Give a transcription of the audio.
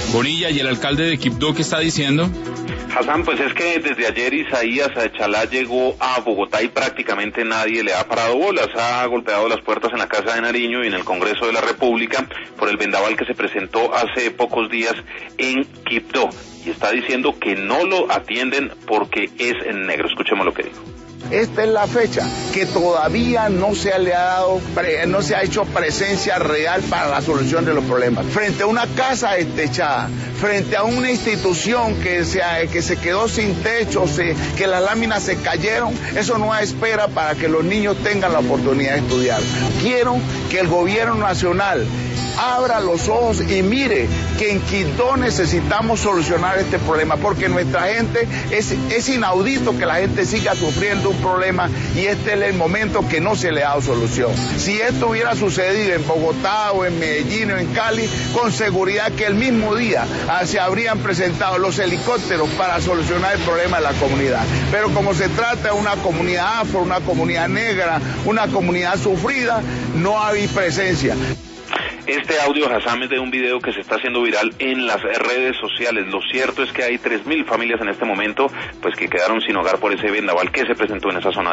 Bonilla, ¿y el alcalde de Quibdó qué está diciendo? Hassan, pues es que desde ayer Isaías Chalá llegó a Bogotá y prácticamente nadie le ha parado bolas. Ha golpeado las puertas en la Casa de Nariño y en el Congreso de la República por el vendaval que se presentó hace pocos días en Quibdó. Y está diciendo que no lo atienden porque es en negro. Escuchemos lo que dijo. Esta es la fecha que todavía no se ha hecho presencia real para la solución de los problemas. Frente a una casa destechada, frente a una institución que se quedó sin techo, que las láminas se cayeron, eso no hay espera para que los niños tengan la oportunidad de estudiar. Quiero que el gobierno nacional abra los ojos y mire que en Quibdó necesitamos solucionar este problema, porque nuestra gente, es inaudito que la gente siga sufriendo un problema y este es el momento que no se le ha dado solución. Si esto hubiera sucedido en Bogotá o en Medellín o en Cali, con seguridad que el mismo día se habrían presentado los helicópteros para solucionar el problema de la comunidad. Pero como se trata de una comunidad afro, una comunidad negra, una comunidad sufrida, no hay presencia. Este audio, Hassan, es de un video que se está haciendo viral en las redes sociales. Lo cierto es que hay 3.000 familias en este momento pues que quedaron sin hogar por ese vendaval que se presentó en esa zona.